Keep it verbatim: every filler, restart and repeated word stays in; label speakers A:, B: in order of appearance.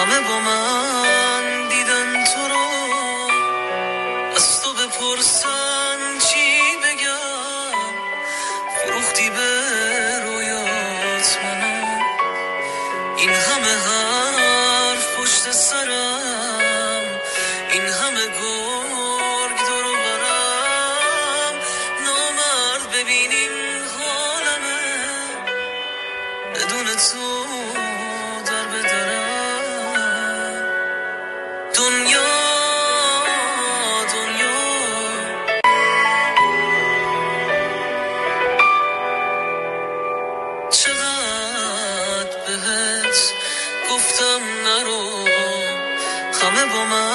A: همه با من دیدن تو رو، از تو بپرسن چی بگم، فروختی به رویات منو. این همه حرف پشت سرم، این همه گرگ دور و برم، نامرد ببینیم حالمه بدون تو در بدرم. دنیا دنیا چقدر بهت گفتم نرو، همه با من